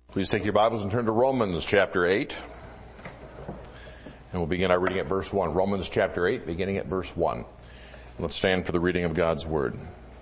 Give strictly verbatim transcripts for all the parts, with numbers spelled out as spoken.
Please take your Bibles and turn to Romans chapter eight. And we'll begin our reading at verse one. Romans chapter eight, beginning at verse one. Let's stand for the reading of God's Word.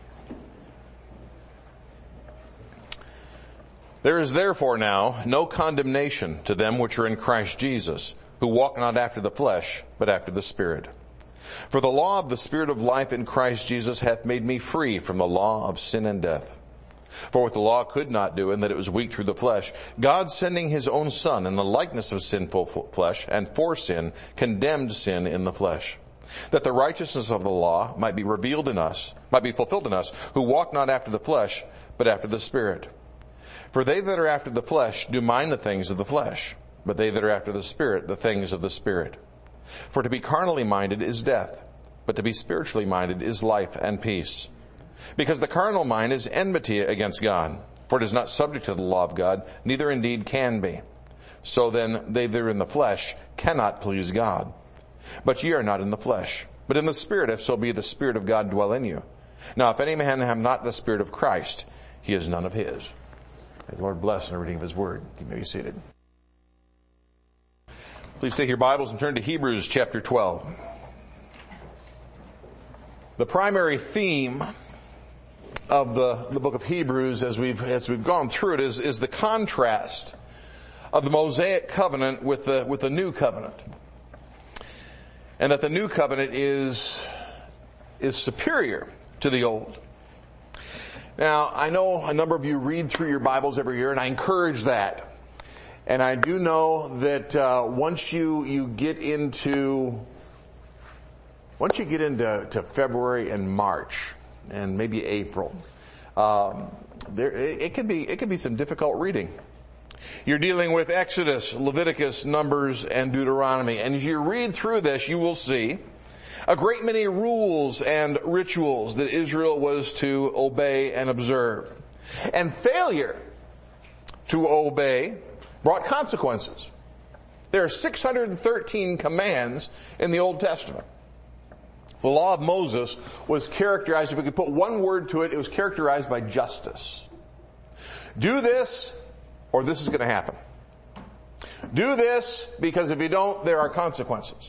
There is therefore now no condemnation to them which are in Christ Jesus, who walk not after the flesh, but after the Spirit. For the law of the Spirit of life in Christ Jesus hath made me free from the law of sin and death. For what the law could not do, in that it was weak through the flesh, God sending his own Son in the likeness of sinful flesh, and for sin, condemned sin in the flesh, that the righteousness of the law might be revealed in us, might be fulfilled in us, who walk not after the flesh, but after the Spirit. For they that are after the flesh do mind the things of the flesh, but they that are after the Spirit, the things of the Spirit. For to be carnally minded is death, but to be spiritually minded is life and peace. Because the carnal mind is enmity against God, for it is not subject to the law of God, neither indeed can be. So then they that are in the flesh cannot please God. But ye are not in the flesh, but in the Spirit, if so be the Spirit of God dwell in you. Now if any man have not the Spirit of Christ, he is none of his. May the Lord bless the reading of his word. You may be seated. Please take your Bibles and turn to Hebrews chapter twelve. The primary theme of the, the book of Hebrews as we've, as we've gone through it is, is the contrast of the Mosaic covenant with the, with the new covenant. And that the new covenant is, is superior to the old. Now, I know a number of you read through your Bibles every year, and I encourage that. And I do know that, uh, once you, you get into, once you get into, to February and March, and maybe April, um, there, it can be, it can be some difficult reading. You're dealing with Exodus, Leviticus, Numbers, and Deuteronomy. And as you read through this, you will see a great many rules and rituals that Israel was to obey and observe. And failure to obey brought consequences. There are six hundred thirteen commands in the Old Testament. The law of Moses was characterized, if we could put one word to it, it was characterized by justice. Do this, or this is going to happen. Do this, because if you don't, there are consequences.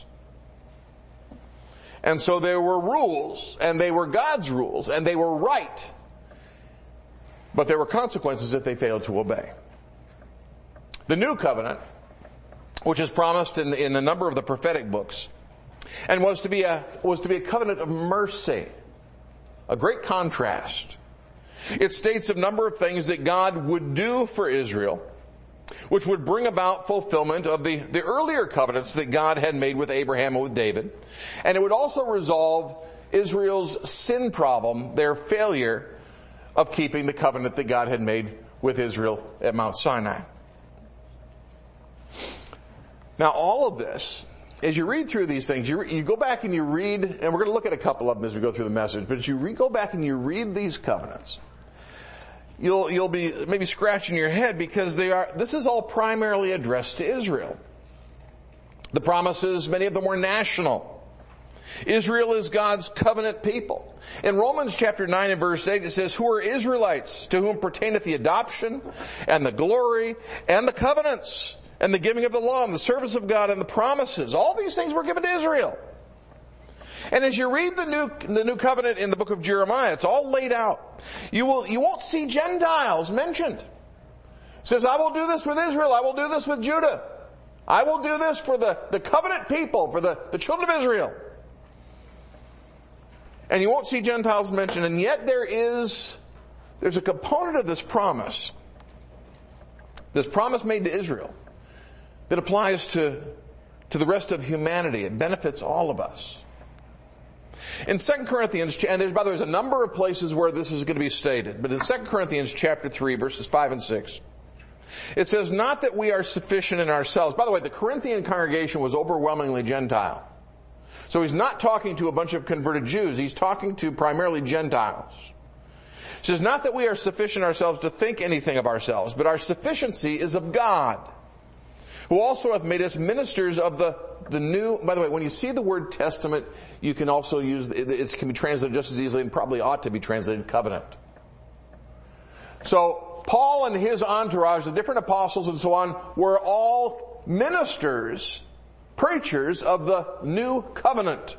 And so there were rules, and they were God's rules, and they were right. But there were consequences if they failed to obey. The new covenant, which is promised in, in a number of the prophetic books, and was to be a, was to be a covenant of mercy. A great contrast. It states a number of things that God would do for Israel, which would bring about fulfillment of the, the earlier covenants that God had made with Abraham and with David. And it would also resolve Israel's sin problem, their failure of keeping the covenant that God had made with Israel at Mount Sinai. Now all of this, as you read through these things, you, re, you go back and you read, and we're going to look at a couple of them as we go through the message, but as you re, go back and you read these covenants, you'll, you'll be maybe scratching your head because they are, this is all primarily addressed to Israel. The promises, many of them were national. Israel is God's covenant people. In Romans chapter nine and verse eight it says, who are Israelites, to whom pertaineth the adoption and the glory and the covenants, and the giving of the law and the service of God and the promises. All these things were given to Israel. And as you read the new, the new covenant in the book of Jeremiah, it's all laid out. You will, you won't see Gentiles mentioned. It says, I will do this with Israel. I will do this with Judah. I will do this for the, the covenant people, for the, the children of Israel. And you won't see Gentiles mentioned. And yet there is, there's a component of this promise, this promise made to Israel, that applies to, to the rest of humanity. It benefits all of us. In Second Corinthians, and there's, by the way, there's a number of places where this is going to be stated, but in Second Corinthians chapter three, verses five and six, it says, not that we are sufficient in ourselves. By the way, the Corinthian congregation was overwhelmingly Gentile. So he's not talking to a bunch of converted Jews. He's talking to primarily Gentiles. He says, not that we are sufficient ourselves to think anything of ourselves, but our sufficiency is of God, who also hath made us ministers of the, the new. By the way, when you see the word testament, you can also use, it can be translated just as easily and probably ought to be translated covenant. So, Paul and his entourage, the different apostles and so on, were all ministers, preachers of the new covenant.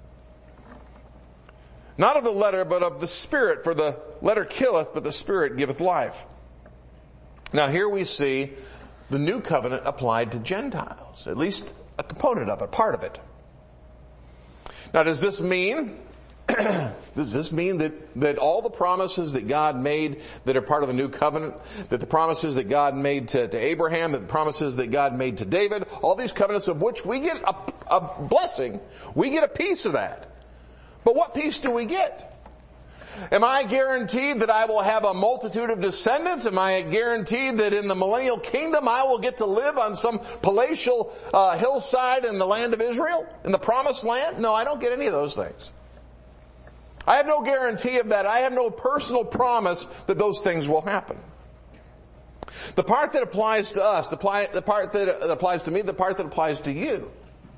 Not of the letter, but of the Spirit, for the letter killeth, but the Spirit giveth life. Now here we see the new covenant applied to Gentiles, at least a component of it, part of it. Now does this mean, does this mean that, that all the promises that God made that are part of the new covenant, that the promises that God made to, to Abraham, that the promises that God made to David, all these covenants of which we get a, a blessing, we get a piece of that. But what piece do we get? Am I guaranteed that I will have a multitude of descendants? Am I guaranteed that in the millennial kingdom I will get to live on some palatial uh, hillside in the land of Israel, in the promised land? No, I don't get any of those things. I have no guarantee of that. I have no personal promise that those things will happen. The part that applies to us, the part that applies to me, the part that applies to you,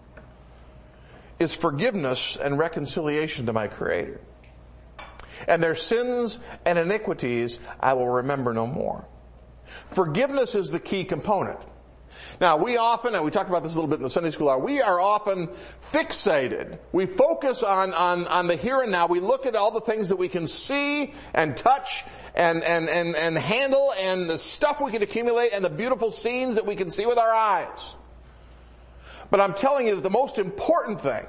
is forgiveness and reconciliation to my Creator. And their sins and iniquities I will remember no more. Forgiveness is the key component. Now we often, and we talked about this a little bit in the Sunday school hour, we are often fixated. We focus on, on, on the here and now. We look at all the things that we can see and touch and, and, and, and handle, and the stuff we can accumulate, and the beautiful scenes that we can see with our eyes. But I'm telling you that the most important thing,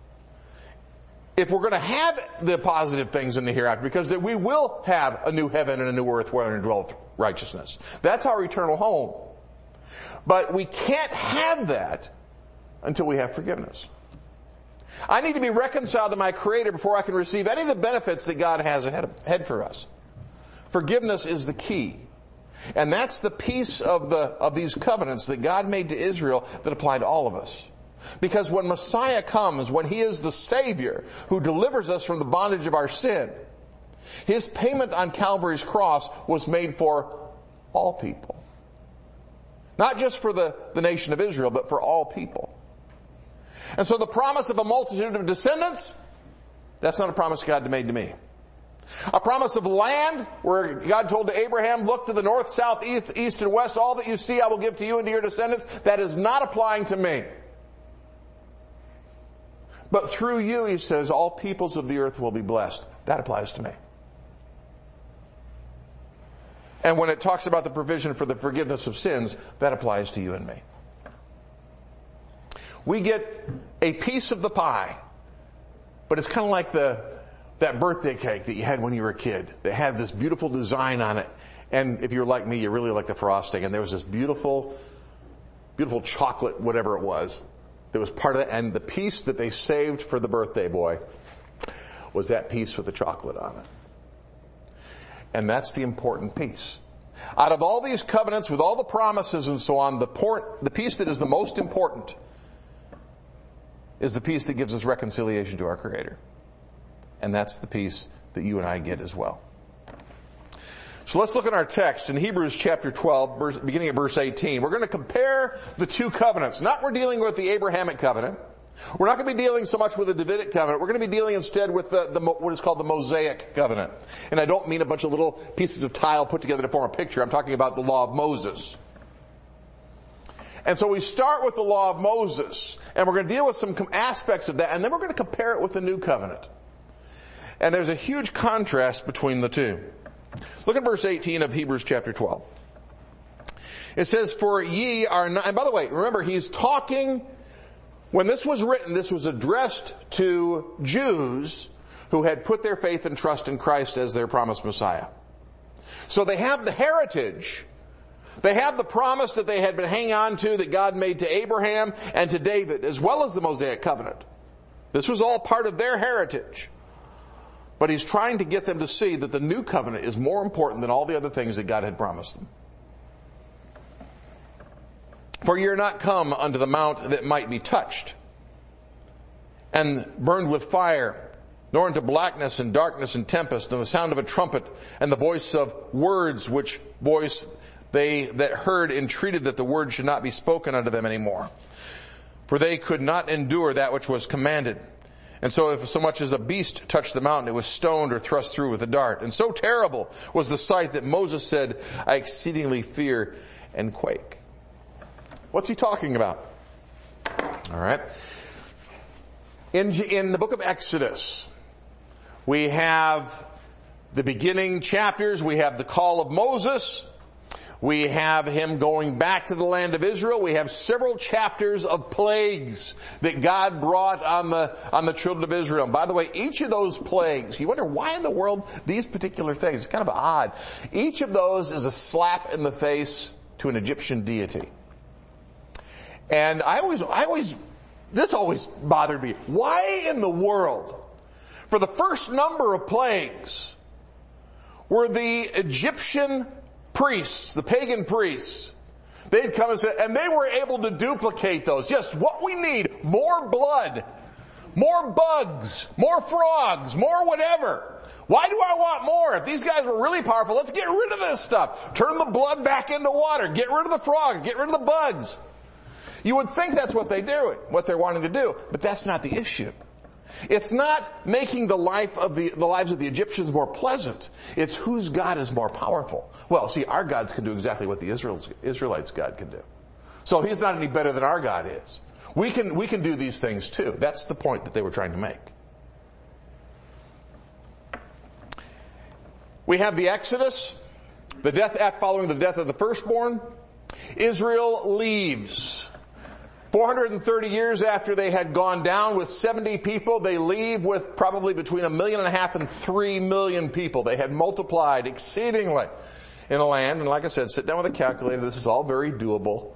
if we're going to have the positive things in the hereafter, because that we will have a new heaven and a new earth wherein dwelleth righteousness. That's our eternal home. But we can't have that until we have forgiveness. I need to be reconciled to my Creator before I can receive any of the benefits that God has ahead, ahead for us. Forgiveness is the key. And that's the piece of the, of these covenants that God made to Israel that apply to all of us. Because when Messiah comes, when He is the Savior who delivers us from the bondage of our sin, His payment on Calvary's cross was made for all people. Not just for the, the nation of Israel, but for all people. And so the promise of a multitude of descendants, that's not a promise God made to me. A promise of land, where God told to Abraham, look to the north, south, east, east and west, all that you see I will give to you and to your descendants, that is not applying to me. But through you, He says, all peoples of the earth will be blessed. That applies to me. And when it talks about the provision for the forgiveness of sins, that applies to you and me. We get a piece of the pie, but it's kind of like the that birthday cake that you had when you were a kid. They had this beautiful design on it. And if you're like me, you really like the frosting. And there was this beautiful, beautiful chocolate, whatever it was, that was part of it. And the piece that they saved for the birthday boy was that piece with the chocolate on it. And that's the important piece. Out of all these covenants with all the promises and so on, the, port, the piece that is the most important is the piece that gives us reconciliation to our Creator. And that's the piece that you and I get as well. So let's look at our text in Hebrews chapter twelve, verse, beginning at verse eighteen. We're going to compare the two covenants. Not we're dealing with the Abrahamic covenant. We're not going to be dealing so much with the Davidic covenant. We're going to be dealing instead with the, the what is called the Mosaic covenant. And I don't mean a bunch of little pieces of tile put together to form a picture. I'm talking about the law of Moses. And so we start with the law of Moses, and we're going to deal with some aspects of that, and then we're going to compare it with the new covenant. And there's a huge contrast between the two. Look at verse eighteen of Hebrews chapter twelve. It says, for ye are not, and by the way, remember he's talking, when this was written, this was addressed to Jews who had put their faith and trust in Christ as their promised Messiah. So they have the heritage, they have the promise that they had been hanging on to that God made to Abraham and to David, as well as the Mosaic covenant. This was all part of their heritage. But he's trying to get them to see that the new covenant is more important than all the other things that God had promised them. For ye are not come unto the mount that might be touched, and burned with fire, nor into blackness and darkness and tempest, and the sound of a trumpet, and the voice of words, which voice they that heard entreated that the word should not be spoken unto them any more. For they could not endure that which was commanded. And so if so much as a beast touched the mountain, it was stoned or thrust through with a dart. And so terrible was the sight that Moses said, I exceedingly fear and quake. What's he talking about? All right. In, in the book of Exodus, we have the beginning chapters. We have the call of Moses. We have him going back to the land of Israel. We have several chapters of plagues that God brought on the, on the children of Israel. And by the way, each of those plagues, you wonder why in the world these particular things, it's kind of odd. Each of those is a slap in the face to an Egyptian deity. And I always, I always, this always bothered me. Why in the world, for the first number of plagues, were the Egyptian priests, the pagan priests, they'd come and say, and they were able to duplicate those. Just what we need, more blood, more bugs, more frogs, more whatever. Why do I want more? If these guys were really powerful, let's get rid of this stuff. Turn the blood back into water. Get rid of the frog. Get rid of the bugs. You would think that's what they do, what they're wanting to do, but that's not the issue. It's not making the life of the, the lives of the Egyptians more pleasant. It's whose God is more powerful. Well, see, our gods can do exactly what the Israel's, Israelites' God can do. So he's not any better than our God is. We can, we can do these things too. That's the point that they were trying to make. We have the Exodus, the death following the death of the firstborn. Israel leaves. four hundred thirty years after they had gone down with seventy people, they leave with probably between a million and a half and three million people. They had multiplied exceedingly in the land. And like I said, sit down with a calculator. This is all very doable.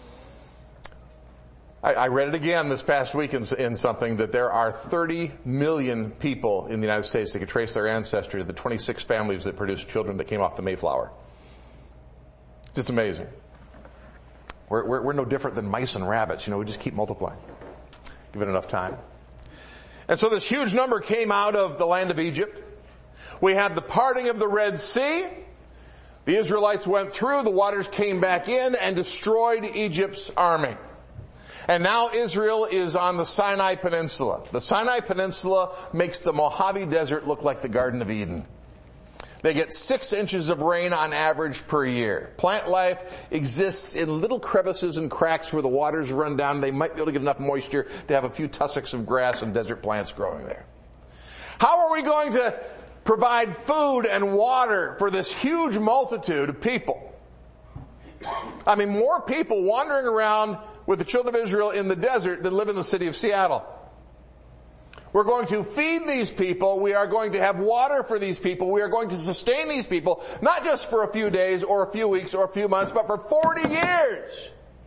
I, I read it again this past week in, in something that there are thirty million people in the United States that could trace their ancestry to the twenty-six families that produced children that came off the Mayflower. Just amazing. We're, we're, we're no different than mice and rabbits. You know, we just keep multiplying. Give it enough time. And so this huge number came out of the land of Egypt. We had the parting of the Red Sea. The Israelites went through, the waters came back in and destroyed Egypt's army. And now Israel is on the Sinai Peninsula. The Sinai Peninsula makes the Mojave Desert look like the Garden of Eden. They get six inches of rain on average per year. Plant life exists in little crevices and cracks where the waters run down. They might be able to get enough moisture to have a few tussocks of grass and desert plants growing there. How are we going to provide food and water for this huge multitude of people? I mean, more people wandering around with the children of Israel in the desert than live in the city of Seattle. We're going to feed these people. We are going to have water for these people. We are going to sustain these people, not just for a few days or a few weeks or a few months, but for forty years.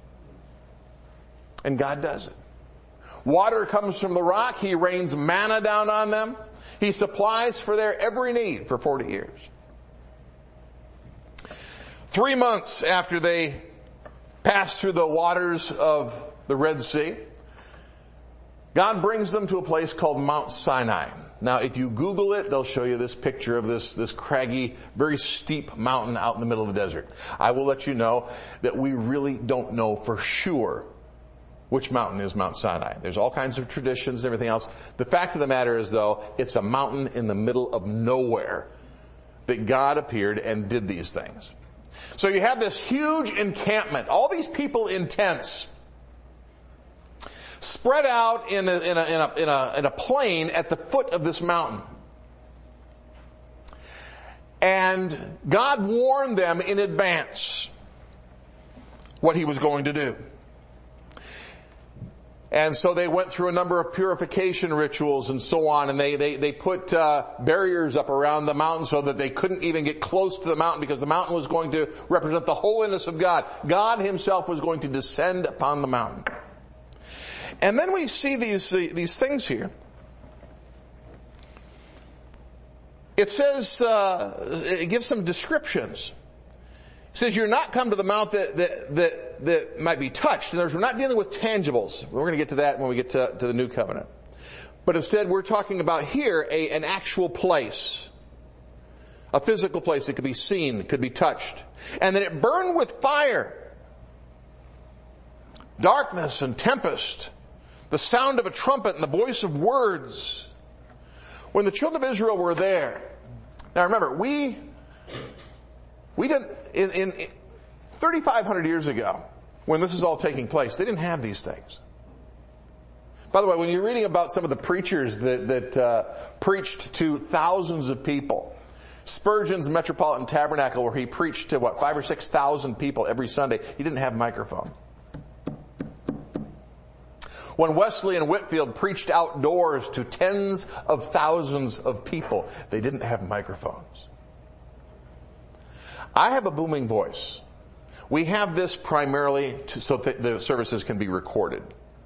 And God does it. Water comes from the rock. He rains manna down on them. He supplies for their every need for forty years. Three months after they passed through the waters of the Red Sea, God brings them to a place called Mount Sinai. Now, if you Google it, they'll show you this picture of this, this craggy, very steep mountain out in the middle of the desert. I will let you know that we really don't know for sure which mountain is Mount Sinai. There's all kinds of traditions and everything else. The fact of the matter is, though, it's a mountain in the middle of nowhere that God appeared and did these things. So you have this huge encampment, all these people in tents, spread out in a, in a, in a, in a, in a plain at the foot of this mountain. And God warned them in advance what he was going to do. And so they went through a number of purification rituals and so on, and they, they, they put uh, barriers up around the mountain so that they couldn't even get close to the mountain, because the mountain was going to represent the holiness of God. God himself was going to descend upon the mountain. And then we see these, these things here. It says, uh, it gives some descriptions. It says you're not come to the mount that, that, that, that might be touched. In other words, we're not dealing with tangibles. We're going to get to that when we get to, to the new covenant. But instead we're talking about here a, an actual place. A physical place that could be seen, could be touched. And that it burned with fire. Darkness and tempest. the sound of a trumpet and the voice of words. When the children of Israel were there, now remember, we, we didn't, in, in, in thirty-five hundred years ago, when this is all taking place, they didn't have these things. By the way, when you're reading about some of the preachers that, that uh, preached to thousands of people, Spurgeon's Metropolitan Tabernacle, where he preached to what, five or six thousand people every Sunday, he didn't have a microphone. When Wesley and Whitefield preached outdoors to tens of thousands of people, they didn't have microphones. I have a booming voice. We have this primarily to, so that the services can be recorded.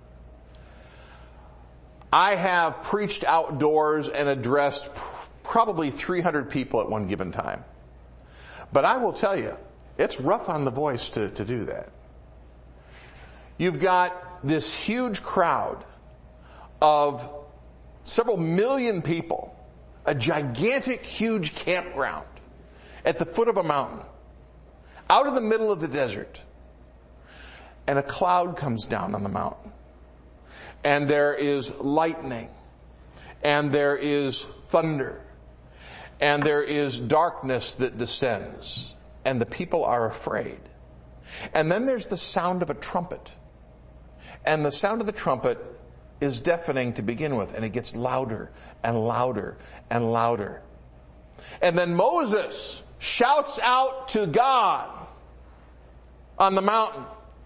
I have preached outdoors and addressed probably three hundred people at one given time. But I will tell you, it's rough on the voice to, to do that. You've got this huge crowd of several million people, a gigantic, huge campground at the foot of a mountain, out in the middle of the desert, and a cloud comes down on the mountain, and there is lightning, and there is thunder, and there is darkness that descends, and the people are afraid. And then there's the sound of a trumpet. And the sound of the trumpet is deafening to begin with, and it gets louder and louder and louder. And then Moses shouts out to God on the mountain.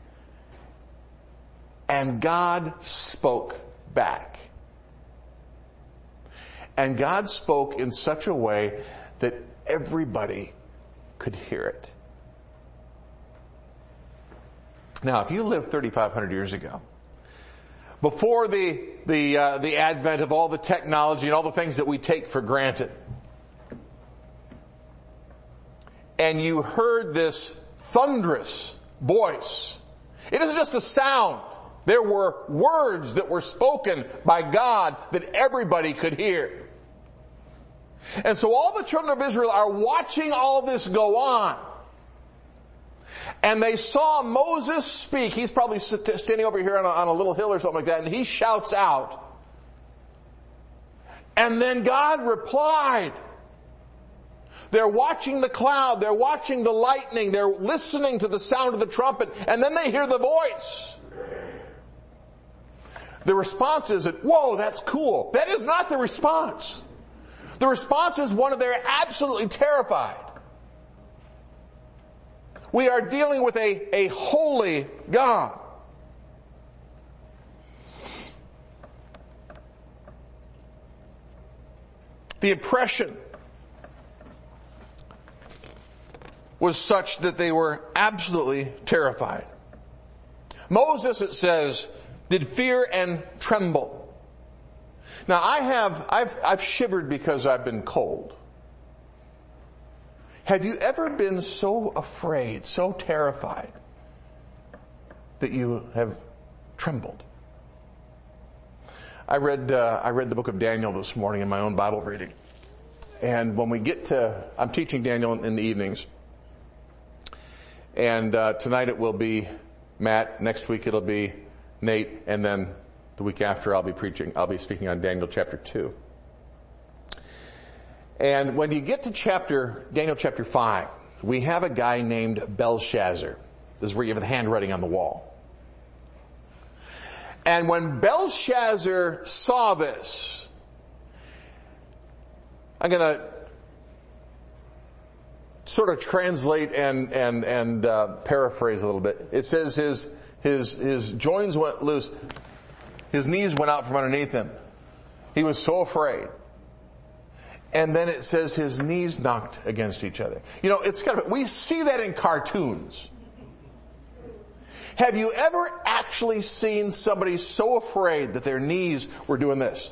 And God spoke back. And God spoke in such a way that everybody could hear it. Now, if you lived thirty-five hundred years ago, before the the uh, the advent of all the technology and all the things that we take for granted, and you heard this thunderous voice, it isn't just a sound. There were words that were spoken by God that everybody could hear. And so all the children of Israel are watching all this go on. And they saw Moses speak. He's probably standing over here on a, on a little hill or something like that, and he shouts out. And then God replied. They're watching the cloud, they're watching the lightning, they're listening to the sound of the trumpet, and then they hear the voice. The response isn't, whoa, that's cool. That is not the response. The response is one of they're absolutely terrified. We are dealing with a, a holy God. The impression was such that they were absolutely terrified. Moses, it says, did fear and tremble. Now I have, I've, I've shivered because I've been cold. Have you ever been so afraid, so terrified, that you have trembled? I read, uh, I read the book of Daniel this morning in my own Bible reading. And when we get to, I'm teaching Daniel in the evenings. And, uh, tonight it will be Matt, next week it'll be Nate, and then the week after I'll be preaching, I'll be speaking on Daniel chapter two. And when you get to chapter, Daniel chapter five, we have a guy named Belshazzar. This is where you have the handwriting on the wall. And when Belshazzar saw this, I'm going to sort of translate and and and uh, paraphrase a little bit. It says his his his joints went loose, his knees went out from underneath him. He was so afraid. And then it says his knees knocked against each other. You know, it's kind of, we see that in cartoons. Have you ever actually seen somebody so afraid that their knees were doing this?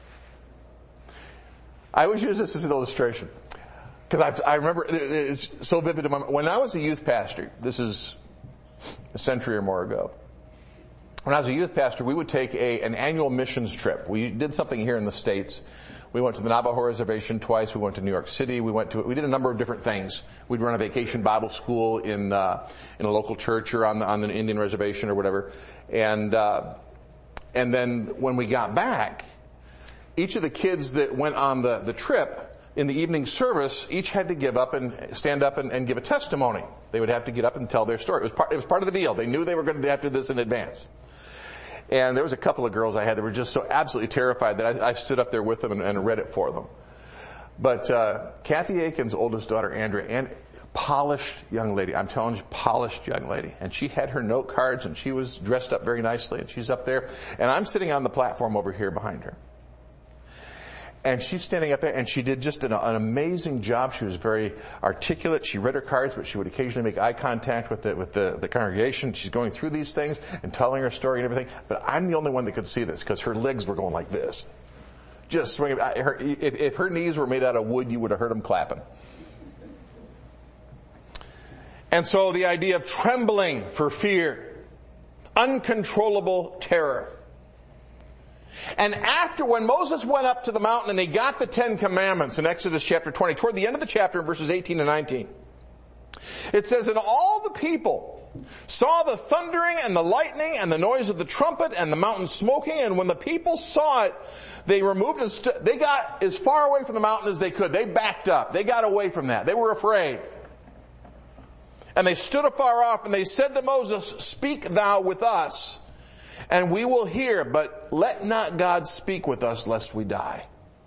I always use this as an illustration. Because I remember, it's so vivid in my mind. When I was a youth pastor, this is a century or more ago. When I was a youth pastor, we would take a, an annual missions trip. We did something here in the States. We went to the Navajo Reservation twice. We went to New York City. We went to, we did a number of different things. We'd run a vacation Bible school in, uh, in a local church or on the, on an Indian reservation or whatever. And, uh, and then when we got back, each of the kids that went on the, the trip, in the evening service, each had to give up and stand up and, and give a testimony. They would have to get up and tell their story. It was part, it was part of the deal. They knew they were going to have to do this in advance. And there was a couple of girls I had that were just so absolutely terrified that I, I stood up there with them and, and read it for them. But uh Kathy Aiken's oldest daughter, Andrea, and polished young lady. I'm telling you, polished young lady. And she had her note cards and she was dressed up very nicely and she's up there. And I'm sitting on the platform over here behind her. And she's standing up there and she did just an, an amazing job. She was very articulate. She read her cards, but she would occasionally make eye contact with the, with the, the congregation. She's going through these things and telling her story and everything. But I'm the only one that could see this because her legs were going like this. Just swinging. Her, if, if her knees were made out of wood, you would have heard them clapping. And so the idea of trembling for fear, uncontrollable terror. And after, when Moses went up to the mountain and he got the Ten Commandments in Exodus chapter twenty, toward the end of the chapter in verses eighteen and nineteen, it says, and all the people saw the thundering and the lightning and the noise of the trumpet and the mountain smoking, and when the people saw it, they removed and st- they got as far away from the mountain as they could. They backed up. They got away from that. They were afraid. And they stood afar off and they said to Moses, speak thou with us, and we will hear, but let not God speak with us lest we die.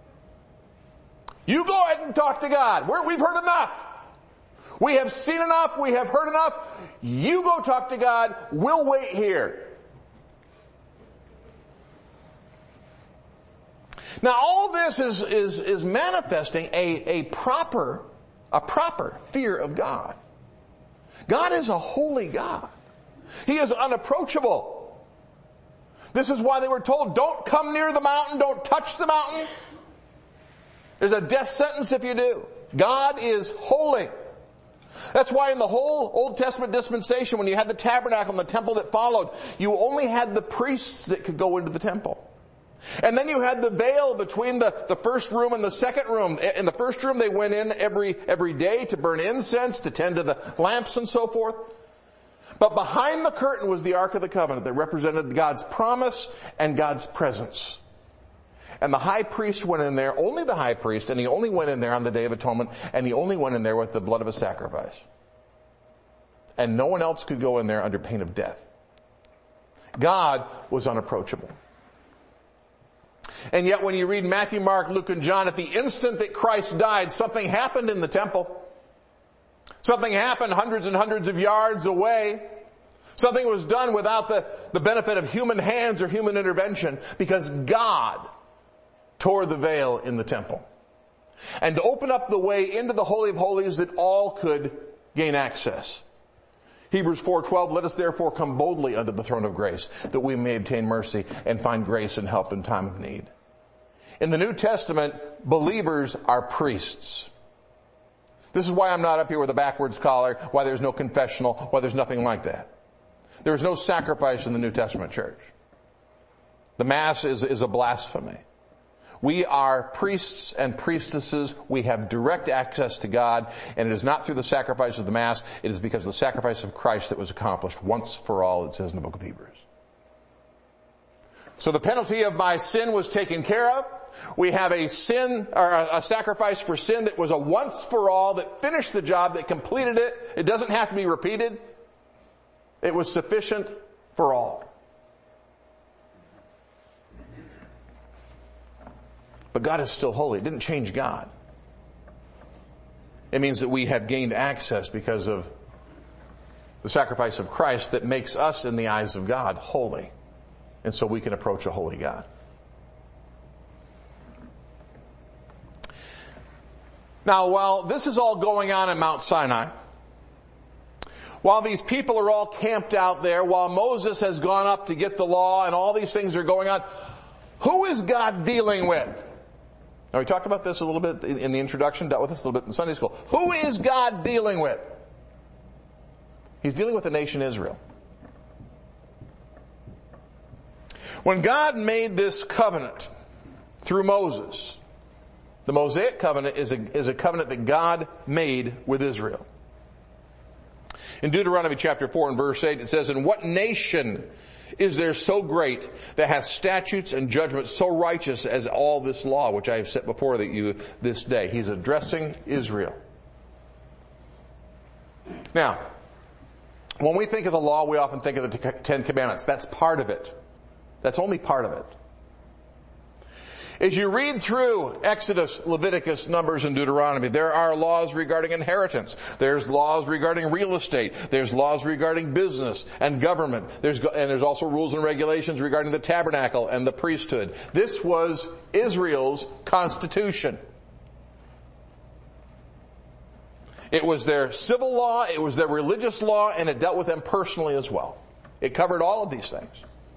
You go ahead and talk to God. We're, we've heard enough. We have seen enough. We have heard enough. You go talk to God. We'll wait here. Now all this is, is, is manifesting a, a proper, a proper fear of God. God is a holy God. He is unapproachable. This is why they were told, don't come near the mountain, don't touch the mountain. There's a death sentence if you do. God is holy. That's why in the whole Old Testament dispensation, when you had the tabernacle and the temple that followed, you only had the priests that could go into the temple. And then you had the veil between the, the first room and the second room. In the first room they went in every, every day to burn incense, to tend to the lamps and so forth. But behind the curtain was the Ark of the Covenant that represented God's promise and God's presence. And the high priest went in there, only the high priest, and he only went in there on the Day of Atonement, and he only went in there with the blood of a sacrifice. And no one else could go in there under pain of death. God was unapproachable. And yet when you read Matthew, Mark, Luke, and John, at the instant that Christ died, something happened in the temple. Something happened hundreds and hundreds of yards away. Something was done without the, the benefit of human hands or human intervention, because God tore the veil in the temple and opened up the way into the Holy of Holies that all could gain access. Hebrews four twelve, let us therefore come boldly unto the throne of grace, that we may obtain mercy and find grace and help in time of need. In the New Testament, believers are priests. This is why I'm not up here with a backwards collar, why there's no confessional, why there's nothing like that. There is no sacrifice in the New Testament church. The Mass is, is a blasphemy. We are priests and priestesses. We have direct access to God, and it is not through the sacrifice of the Mass. It is because of the sacrifice of Christ that was accomplished once for all, it says in the book of Hebrews. So the penalty of my sin was taken care of. We have a sin, or a sacrifice for sin that was a once for all, that finished the job, that completed it. It doesn't have to be repeated. It was sufficient for all. But God is still holy. It didn't change God. It means that we have gained access because of the sacrifice of Christ that makes us, in the eyes of God, holy. And so we can approach a holy God. Now, while this is all going on in Mount Sinai, while these people are all camped out there, while Moses has gone up to get the law and all these things are going on, who is God dealing with? Now, we talked about this a little bit in the introduction, dealt with this a little bit in Sunday school. Who is God dealing with? He's dealing with the nation Israel. When God made this covenant through Moses, the Mosaic covenant is a, is a covenant that God made with Israel. In Deuteronomy chapter four and verse eight, it says, and what nation is there so great that hath statutes and judgments so righteous as all this law which I have set before that you this day. He's addressing Israel. Now, when we think of the law, we often think of the Ten Commandments. That's part of it. That's only part of it. As you read through Exodus, Leviticus, Numbers, and Deuteronomy, there are laws regarding inheritance. There's laws regarding real estate. There's laws regarding business and government. There's, and there's also rules and regulations regarding the tabernacle and the priesthood. This was Israel's constitution. It was their civil law, it was their religious law, and it dealt with them personally as well. It covered all of these things.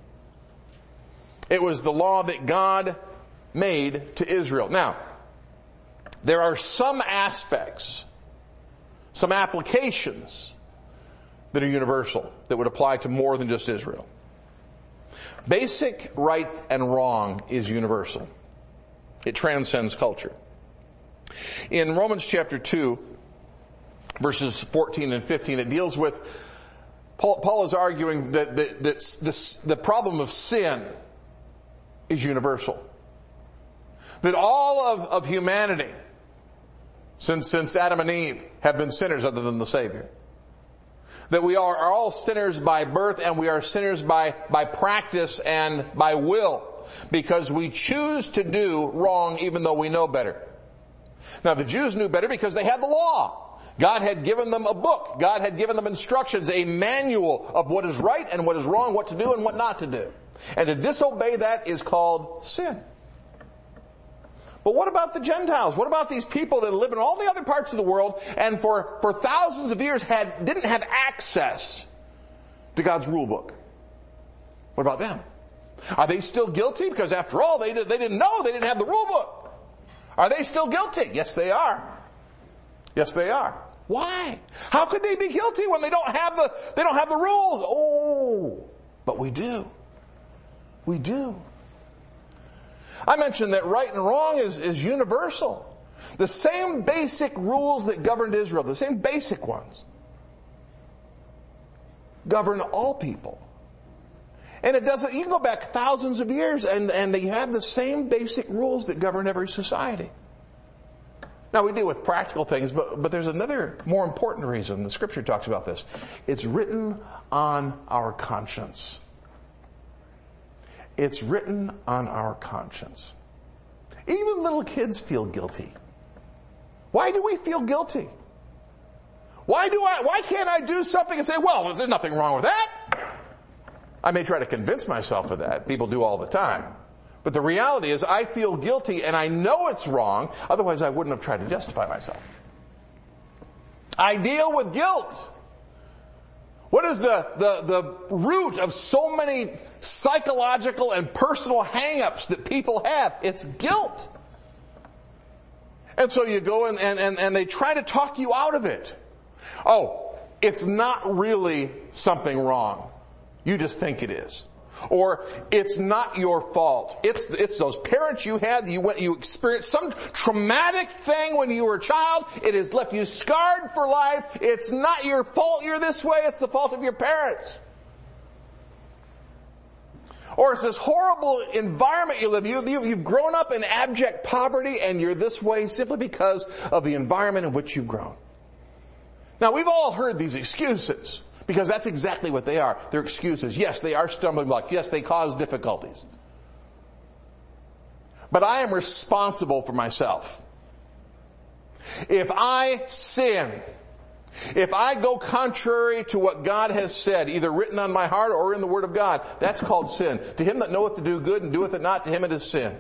It was the law that God made to Israel. Now, there are some aspects, some applications that are universal, that would apply to more than just Israel. Basic right and wrong is universal. It transcends culture. In Romans chapter two, verses fourteen and fifteen, it deals with, Paul, Paul is arguing that, that, that this, the problem of sin is universal. That all of, of humanity, since, since Adam and Eve, have been sinners other than the Savior. That we are, are all sinners by birth, and we are sinners by, by practice and by will, because we choose to do wrong even though we know better. Now, the Jews knew better because they had the law. God had given them a book. God had given them instructions, a manual of what is right and what is wrong, what to do and what not to do. And to disobey that is called sin. But what about the Gentiles? What about these people that live in all the other parts of the world and for, for thousands of years had, didn't have access to God's rule book? What about them? Are they still guilty? Because after all, they, did, they didn't know, they didn't have the rule book. Are they still guilty? Yes, they are. Yes, they are. Why? How could they be guilty when they don't have the, they don't have the rules? Oh, but we do. We do. I mentioned that right and wrong is, is universal. The same basic rules that governed Israel, the same basic ones, govern all people. And it doesn't, you can go back thousands of years and, and they have the same basic rules that govern every society. Now we deal with practical things, but, but there's another more important reason. The scripture talks about this. It's written on our conscience. It's written on our conscience. Even little kids feel guilty. Why do we feel guilty? Why do I, why can't I do something and say, well, there's nothing wrong with that? I may try to convince myself of that. People do all the time. But the reality is I feel guilty and I know it's wrong. Otherwise I wouldn't have tried to justify myself. I deal with guilt. What is the, the, the root of so many psychological and personal hang-ups that people have? It's guilt. And so you go and, and, and, and they try to talk you out of it. Oh, it's not really something wrong. You just think it is. Or it's not your fault. It's, it's those parents you had, you went, you experienced some traumatic thing when you were a child. It has left you scarred for life. It's not your fault you're this way. It's the fault of your parents. Or it's this horrible environment you live in. You, you've grown up in abject poverty and you're this way simply because of the environment in which you've grown. Now we've all heard these excuses. Because that's exactly what they are. They're excuses. Yes, they are stumbling blocks. Yes, they cause difficulties. But I am responsible for myself. If I sin, if I go contrary to what God has said, either written on my heart or in the Word of God, that's called sin. To him that knoweth to do good and doeth it not, to him it is sin.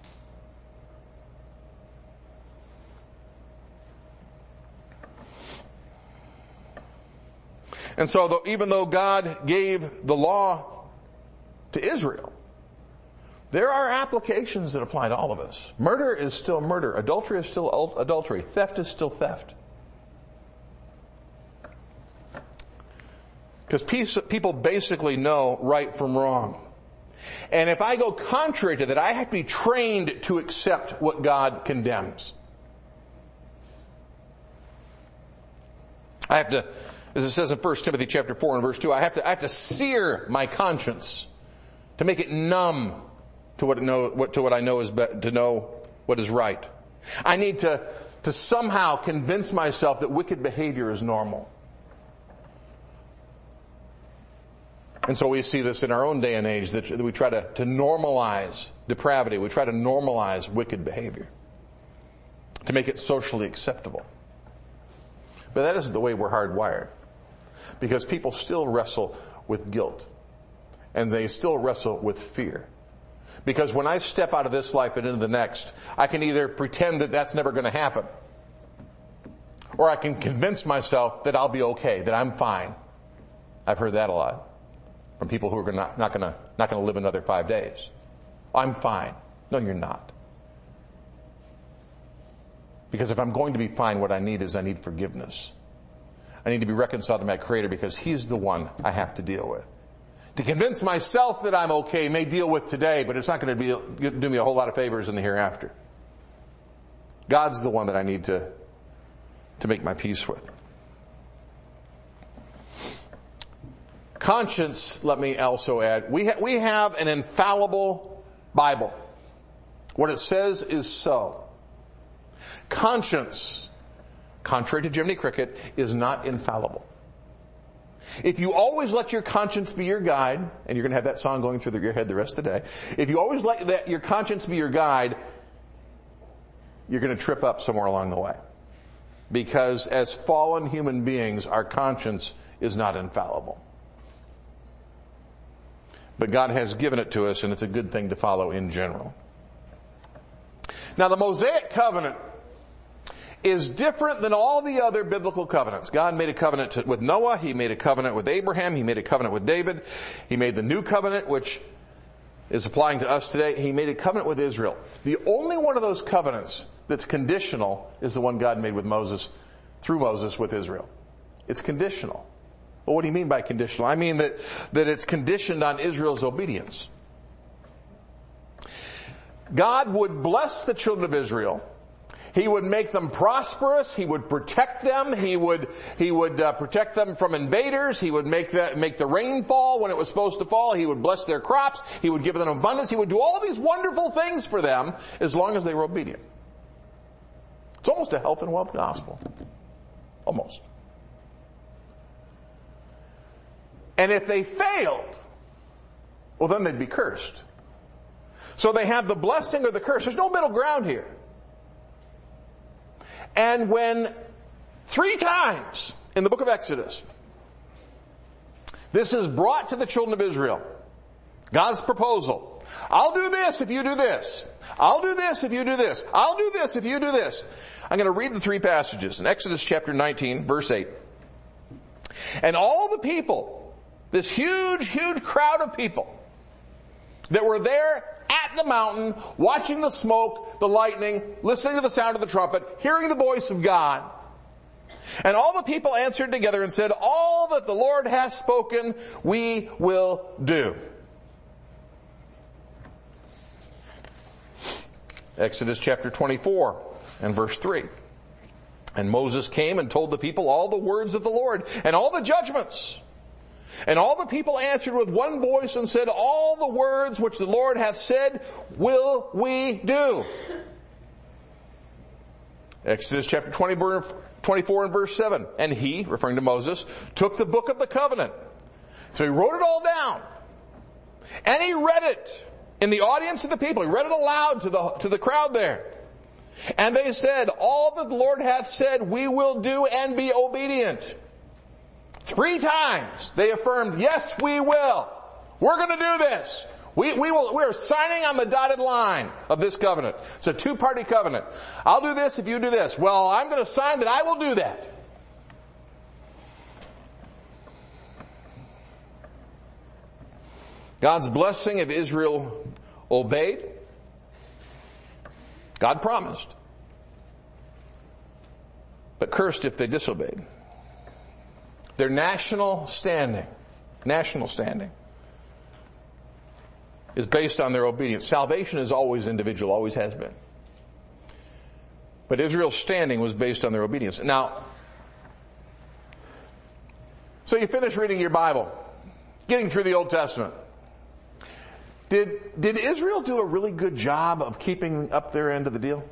And so though, even though God gave the law to Israel, there are applications that apply to all of us. Murder is still murder. Adultery is still adultery. Theft is still theft. Because people basically know right from wrong. And if I go contrary to that, I have to be trained to accept what God condemns. I have to As it says in First Timothy chapter four and verse two, I have to, I have to sear my conscience to make it numb to what, it know, what, to what I know is be, to know what is right. I need to, to somehow convince myself that wicked behavior is normal. And so we see this in our own day and age, that we try to, to normalize depravity. We try to normalize wicked behavior to make it socially acceptable. But that isn't the way we're hardwired. Because people still wrestle with guilt. And they still wrestle with fear. Because when I step out of this life and into the next, I can either pretend that that's never going to happen, or I can convince myself that I'll be okay, that I'm fine. I've heard that a lot from people who are not, not going to not going to live another five days. I'm fine. No, you're not. Because if I'm going to be fine, what I need is I need forgiveness. I need to be reconciled to my Creator because He's the one I have to deal with. To convince myself that I'm okay may deal with today, but it's not going to be, do me a whole lot of favors in the hereafter. God's the one that I need to, to make my peace with. Conscience, let me also add, we, ha- we have an infallible Bible. What it says is so. Conscience, contrary to Jiminy Cricket, is not infallible. If you always let your conscience be your guide, and you're going to have that song going through your head the rest of the day, if you always let that, your conscience be your guide, you're going to trip up somewhere along the way. Because as fallen human beings, our conscience is not infallible. But God has given it to us, and it's a good thing to follow in general. Now, the Mosaic covenant is different than all the other biblical covenants. God made a covenant to, with Noah. He made a covenant with Abraham. He made a covenant with David. He made the new covenant, which is applying to us today. He made a covenant with Israel. The only one of those covenants that's conditional is the one God made with Moses, through Moses with Israel. It's conditional. Well, what do you mean by conditional? I mean that, that it's conditioned on Israel's obedience. God would bless the children of Israel. He would make them prosperous. He would protect them. He would, he would uh, protect them from invaders. He would make that, make the rain fall when it was supposed to fall. He would bless their crops. He would give them abundance. He would do all these wonderful things for them as long as they were obedient. It's almost a health and wealth gospel. Almost. And if they failed, well, then they'd be cursed. So they have the blessing or the curse. There's no middle ground here. And when three times in the book of Exodus, this is brought to the children of Israel, God's proposal. I'll do this if you do this. I'll do this if you do this. I'll do this if you do this. I'm going to read the three passages in Exodus chapter nineteen, verse eight. And all the people, this huge, huge crowd of people that were there at the mountain, watching the smoke, the lightning, listening to the sound of the trumpet, hearing the voice of God. And all the people answered together and said, all that the Lord hath spoken, we will do. Exodus chapter twenty-four and verse three. And Moses came and told the people all the words of the Lord and all the judgments. And all the people answered with one voice and said, all the words which the Lord hath said will we do. Exodus chapter twenty, twenty-four and verse seven. And he, referring to Moses, took the book of the covenant. So he wrote it all down. And he read it in the audience of the people. He read it aloud to the, to the crowd there. And they said, all that the Lord hath said we will do and be obedient. Three times they affirmed, yes, we will. We're going to do this. We, we will, we're signing on the dotted line of this covenant. It's a two-party covenant. I'll do this if you do this. Well, I'm going to sign that I will do that. God's blessing if Israel obeyed. God promised. But cursed if they disobeyed. Their national standing, national standing, is based on their obedience. Salvation is always individual, always has been. But Israel's standing was based on their obedience. Now, So you finish reading your Bible, getting through the Old Testament. Did, did Israel do a really good job of keeping up their end of the deal?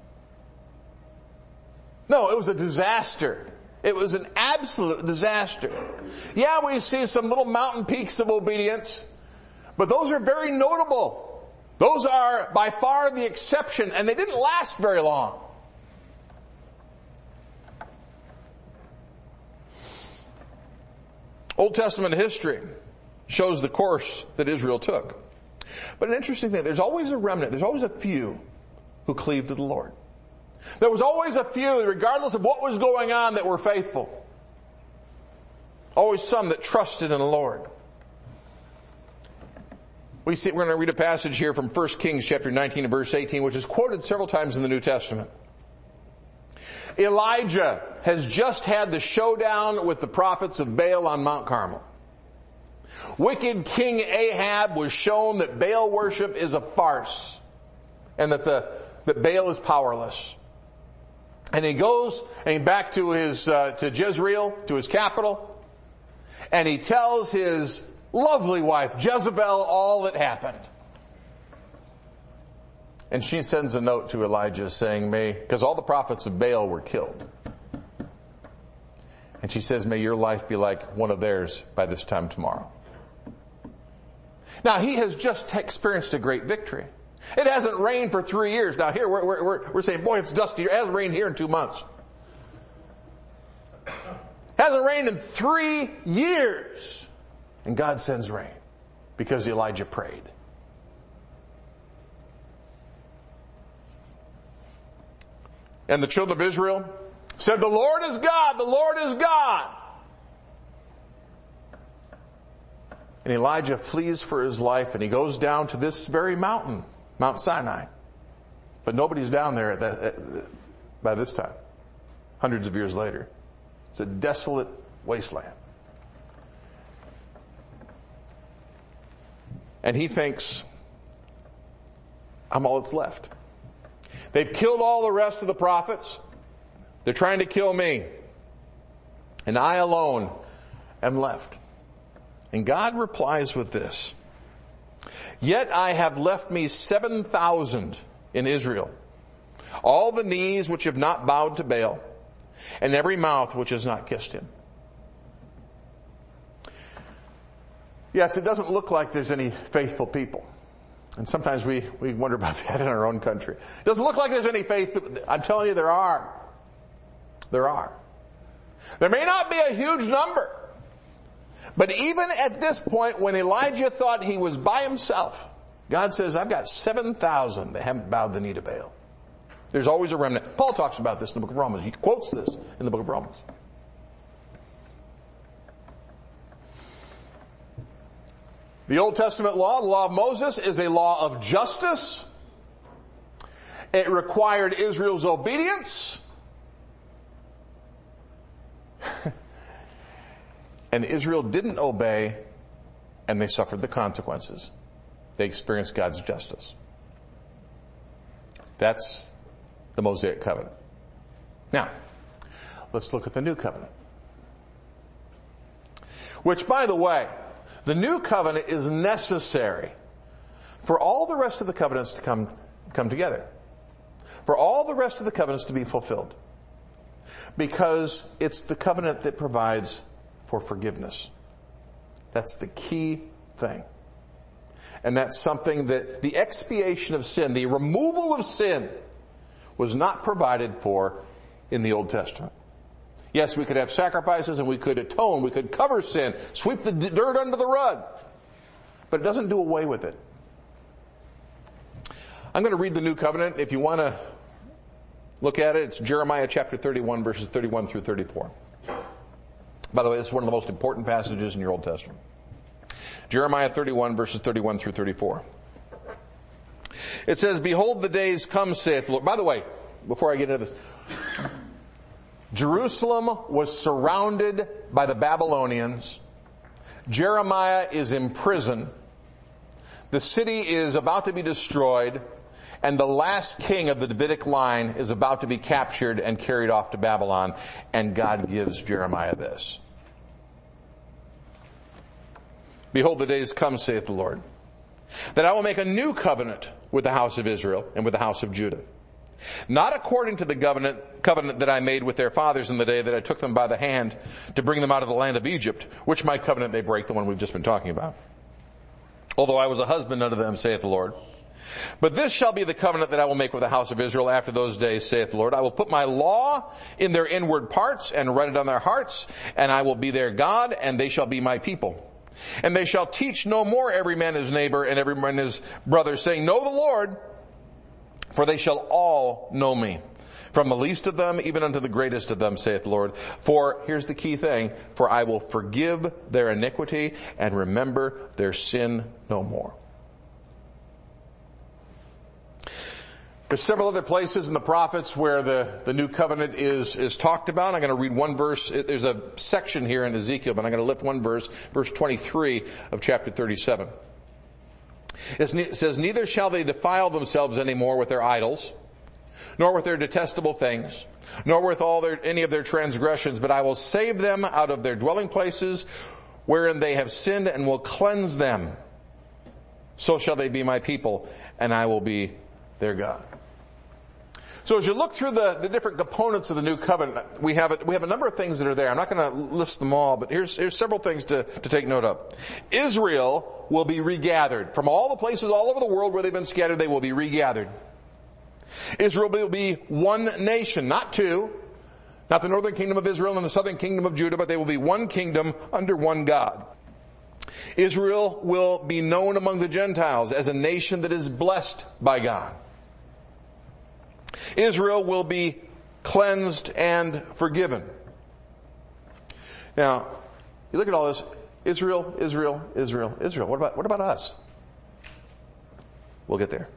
No, it was a disaster. It was an absolute disaster. Yeah, we see some little mountain peaks of obedience, but those are very notable. Those are by far the exception, and they didn't last very long. Old Testament history shows the course that Israel took. But an interesting thing, there's always a remnant, there's always a few who cleave to the Lord. There was always a few, regardless of what was going on, that were faithful. Always some that trusted in the Lord. We see, we're going to read a passage here from First Kings chapter nineteen and verse eighteen, which is quoted several times in the New Testament. Elijah has just had the showdown with the prophets of Baal on Mount Carmel. Wicked King Ahab was shown that Baal worship is a farce and that the that Baal is powerless. And he goes and he back to his uh, to Jezreel, to his capital, and he tells his lovely wife Jezebel all that happened. And she sends a note to Elijah saying, "May," because all the prophets of Baal were killed. And she says, "May your life be like one of theirs by this time tomorrow." Now, he has just experienced a great victory. It hasn't rained for three years. Now here, we're, we're, we're saying, boy, it's dusty. It hasn't rained here in two months. It hasn't rained in three years. And God sends rain because Elijah prayed. And the children of Israel said, "The Lord is God, the Lord is God." And Elijah flees for his life and he goes down to this very mountain, Mount Sinai. But nobody's down there at that, at, by this time, hundreds of years later. It's a desolate wasteland. And he thinks, I'm all that's left. They've killed all the rest of the prophets. They're trying to kill me. And I alone am left. And God replies with this: "Yet I have left me seven thousand in Israel, all the knees which have not bowed to Baal, and every mouth which has not kissed him." Yes, it doesn't look like there's any faithful people. And sometimes we, we wonder about that in our own country. It doesn't look like there's any faithful people. I'm telling you, there are. There are. There may not be a huge number. But even at this point, when Elijah thought he was by himself, God says, I've got seven thousand that haven't bowed the knee to Baal. There's always a remnant. Paul talks about this in the book of Romans. He quotes this in the book of Romans. The Old Testament law, the law of Moses, is a law of justice. It required Israel's obedience. And Israel didn't obey, and they suffered the consequences. They experienced God's justice. That's the Mosaic covenant. Now, let's look at the new covenant. Which, by the way, the new covenant is necessary for all the rest of the covenants to come, come together. For all the rest of the covenants to be fulfilled. Because it's the covenant that provides for forgiveness. That's the key thing. And that's something that the expiation of sin, the removal of sin, was not provided for in the Old Testament. Yes, we could have sacrifices and we could atone, we could cover sin, sweep the dirt under the rug. But it doesn't do away with it. I'm going to read the New Covenant. If you want to look at it, it's Jeremiah chapter thirty-one, verses thirty-one through thirty-four. By the way, this is one of the most important passages in your Old Testament. Jeremiah thirty-one, verses thirty-one through thirty-four. It says, "Behold, the days come, saith the Lord." By the way, before I get into this, Jerusalem was surrounded by the Babylonians. Jeremiah is in prison. The city is about to be destroyed. And the last king of the Davidic line is about to be captured and carried off to Babylon. And God gives Jeremiah this. Behold, the days come, saith the Lord, that I will make a new covenant with the house of Israel and with the house of Judah. Not according to the covenant, covenant that I made with their fathers in the day that I took them by the hand to bring them out of the land of Egypt, which my covenant they break, the one we've just been talking about. Although I was a husband unto them, saith the Lord. But this shall be the covenant that I will make with the house of Israel after those days, saith the Lord. I will put my law in their inward parts and write it on their hearts, and I will be their God, and they shall be my people. And they shall teach no more every man his neighbor and every man his brother, saying, Know the Lord, for they shall all know me, from the least of them even unto the greatest of them, saith the Lord. For, here's the key thing, for I will forgive their iniquity and remember their sin no more. There's several other places in the prophets where the, the new covenant is, is talked about. I'm going to read one verse. There's a section here in Ezekiel, but I'm going to lift one verse, verse twenty-three of chapter thirty-seven. It says, Neither shall they defile themselves any more with their idols, nor with their detestable things, nor with all their, any of their transgressions, but I will save them out of their dwelling places wherein they have sinned, and will cleanse them. So shall they be my people, and I will be their God. So as you look through the, the different components of the new covenant, we have a, we have a number of things that are there. I'm not going to list them all, but here's, here's several things to, to take note of. Israel will be regathered. From all the places all over the world where they've been scattered, they will be regathered. Israel will be one nation, not two. Not the northern kingdom of Israel and the southern kingdom of Judah, but they will be one kingdom under one God. Israel will be known among the Gentiles as a nation that is blessed by God. Israel will be cleansed and forgiven. Now, you look at all this, Israel, Israel, Israel, Israel. What about, what about us? We'll get there.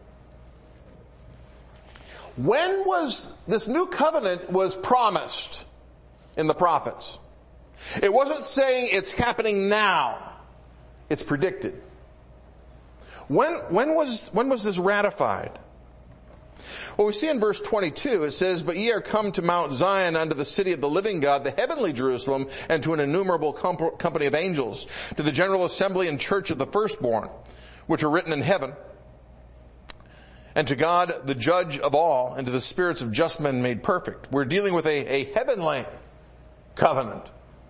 When was this new covenant was promised in the prophets? It wasn't saying it's happening now. It's predicted. When, when was, when was this ratified? Well, we see in verse twenty-two, it says, But ye are come to Mount Zion, unto the city of the living God, the heavenly Jerusalem, and to an innumerable comp- company of angels, to the general assembly and church of the firstborn, which are written in heaven, and to God, the judge of all, and to the spirits of just men made perfect. We're dealing with a, a heavenly covenant.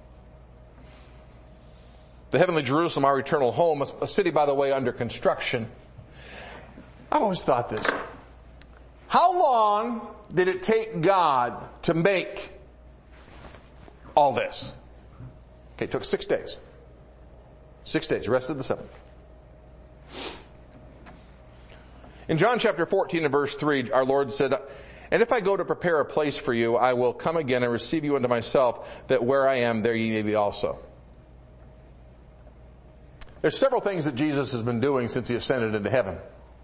The heavenly Jerusalem, our eternal home, a city, by the way, under construction. I've always thought this. How long did it take God to make all this? Okay, it took six days. Six days, rest of the seventh. In John chapter fourteen and verse three, our Lord said, And if I go to prepare a place for you, I will come again and receive you unto myself, that where I am, there ye may be also. There's several things that Jesus has been doing since he ascended into heaven.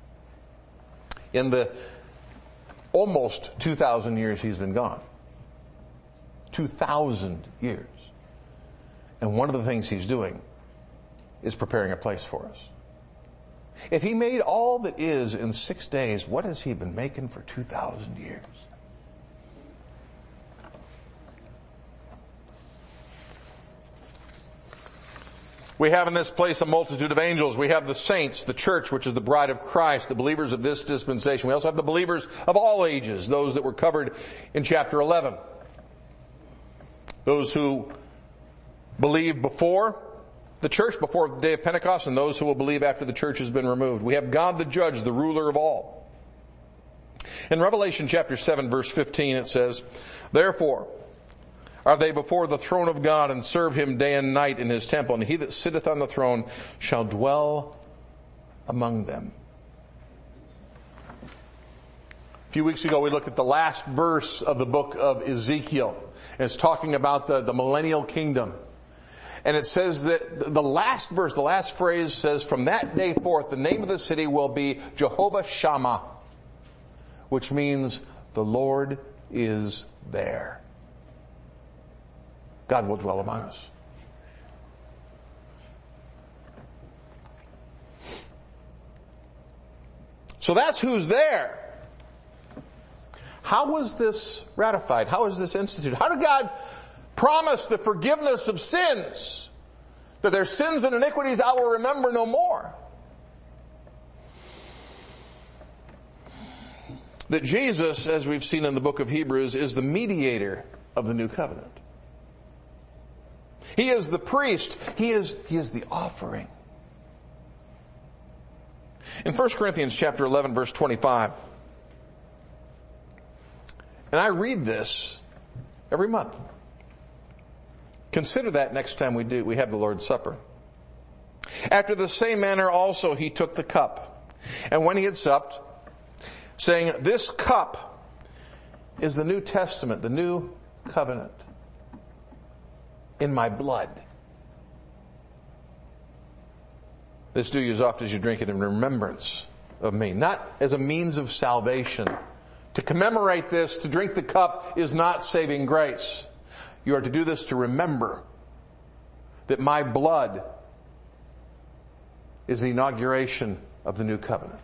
In the almost two thousand years he's been gone. two thousand years. And one of the things he's doing is preparing a place for us. If he made all that is in six days, what has he been making for two thousand years? We have in this place a multitude of angels. We have the saints, the church, which is the bride of Christ, the believers of this dispensation. We also have the believers of all ages, those that were covered in chapter eleven. Those who believed before the church, before the day of Pentecost, and those who will believe after the church has been removed. We have God the judge, the ruler of all. In Revelation chapter seven, verse fifteen, it says, Therefore are they before the throne of God, and serve him day and night in his temple, and he that sitteth on the throne shall dwell among them. A few weeks ago we looked at the last verse of the book of Ezekiel. And it's talking about the, the millennial kingdom. And it says that the last verse, the last phrase says, From that day forth the name of the city will be Jehovah Shammah, which means the Lord is there. God will dwell among us. So that's who's there. How was this ratified? How was this instituted? How did God promise the forgiveness of sins that their sins and iniquities I will remember no more. That Jesus, as we've seen in the book of Hebrews, is the mediator of the new covenant. He is the priest. He is, he is the offering. In First Corinthians chapter eleven, verse twenty-five, and I read this every month. Consider that next time we do, we have the Lord's Supper. After the same manner also he took the cup, and when he had supped, saying, this cup is the New Testament, the new covenant in my blood. This do you as often as you drink it in remembrance of me. Not as a means of salvation. To commemorate this, to drink the cup, is not saving grace. You are to do this to remember that my blood is the inauguration of the new covenant.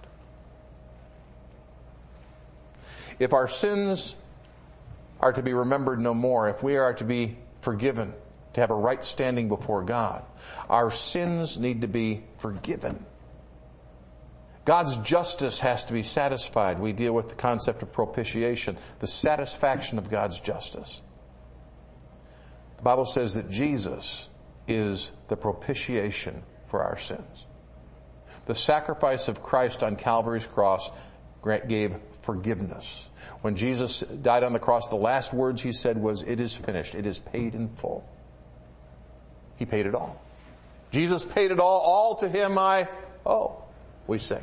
If our sins are to be remembered no more, if we are to be forgiven, to have a right standing before God, our sins need to be forgiven. God's justice has to be satisfied. We deal with the concept of propitiation, the satisfaction of God's justice. The Bible says that Jesus is the propitiation for our sins. The sacrifice of Christ on Calvary's cross gave forgiveness. When Jesus died on the cross, the last words he said was, it is finished. It is paid in full. He paid it all. Jesus paid it all. All to him I owe, we sing.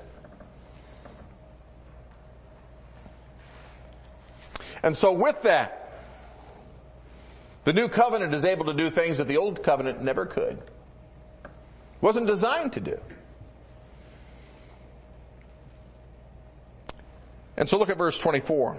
And so with that, the new covenant is able to do things that the old covenant never could. Wasn't designed to do. And so look at verse twenty-four.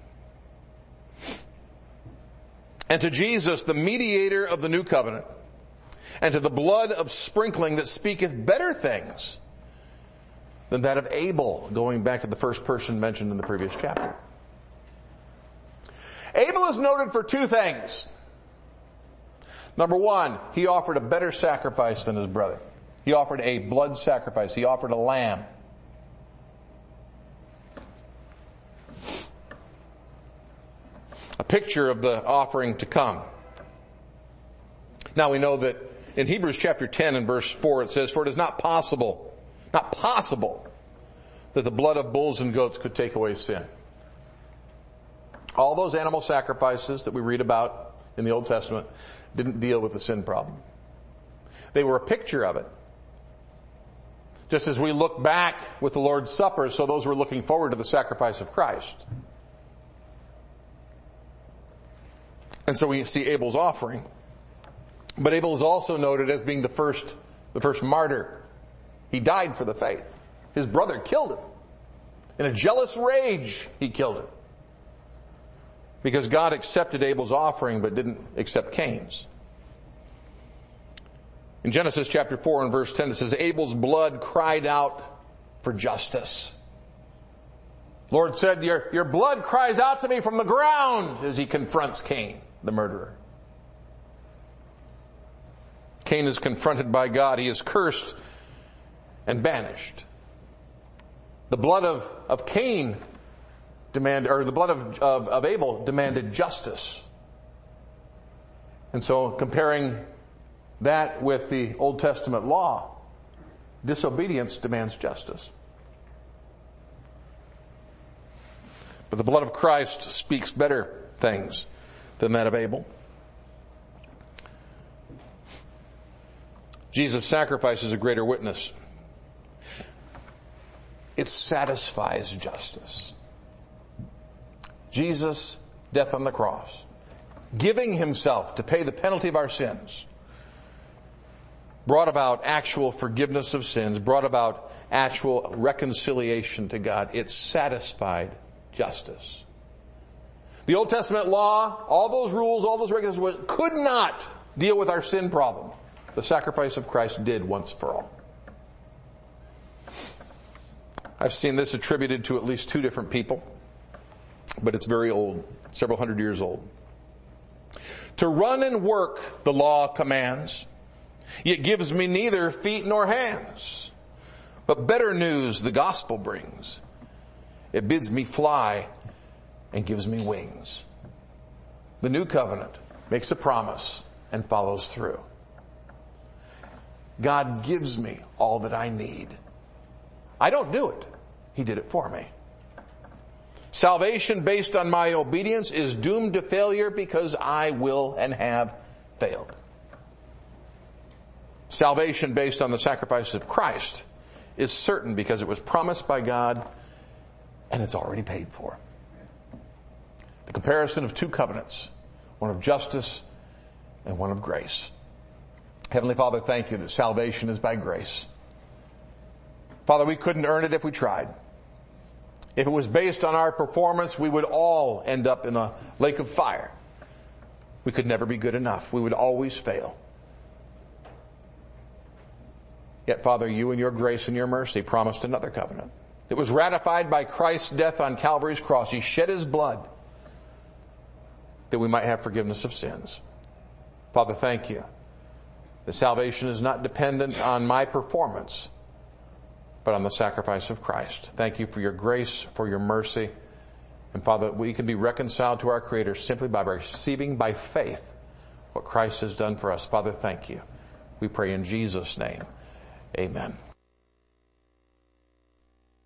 And to Jesus, the mediator of the new covenant, and to the blood of sprinkling that speaketh better things than that of Abel, going back to the first person mentioned in the previous chapter. Abel is noted for two things. Number one, he offered a better sacrifice than his brother. He offered a blood sacrifice. He offered a lamb. A picture of the offering to come. Now we know that in Hebrews chapter ten and verse four it says, for it is not possible, not possible, that the blood of bulls and goats could take away sin. All those animal sacrifices that we read about in the Old Testament didn't deal with the sin problem. They were a picture of it. Just as we look back with the Lord's Supper, so those were looking forward to the sacrifice of Christ. And so we see Abel's offering. But Abel is also noted as being the first, the first martyr. He died for the faith. His brother killed him. In a jealous rage, he killed him. Because God accepted Abel's offering but didn't accept Cain's. In Genesis chapter four and verse ten it says, Abel's blood cried out for justice. Lord said, your, your blood cries out to me from the ground, as he confronts Cain, the murderer. Cain is confronted by God. He is cursed and banished. The blood of, of Cain demanded, or the blood of, of, of Abel demanded justice. And so comparing that with the Old Testament law, disobedience demands justice. But the blood of Christ speaks better things than that of Abel. Jesus' sacrifice is a greater witness. It satisfies justice. Jesus' death on the cross, giving himself to pay the penalty of our sins, brought about actual forgiveness of sins, brought about actual reconciliation to God. It satisfied justice. The Old Testament law, all those rules, all those regulations could not deal with our sin problem. The sacrifice of Christ did once for all. I've seen this attributed to at least two different people, but it's very old, several hundred years old. To run and work, the law commands, Yet gives me neither feet nor hands. But better news the gospel brings. It bids me fly and gives me wings. The new covenant makes a promise and follows through. God gives me all that I need. I don't do it. He did it for me. Salvation based on my obedience is doomed to failure because I will and have failed. Salvation based on the sacrifice of Christ is certain because it was promised by God and it's already paid for. The comparison of two covenants, one of justice and one of grace. Heavenly Father, thank you that salvation is by grace. Father, we couldn't earn it if we tried. If it was based on our performance, we would all end up in a lake of fire. We could never be good enough. We would always fail. Yet, Father, you in your grace and your mercy promised another covenant. It was ratified by Christ's death on Calvary's cross. He shed his blood that we might have forgiveness of sins. Father, thank you. The salvation is not dependent on my performance, but on the sacrifice of Christ. Thank you for your grace, for your mercy. And Father, we can be reconciled to our Creator simply by receiving by faith what Christ has done for us. Father, thank you. We pray in Jesus' name. Amen.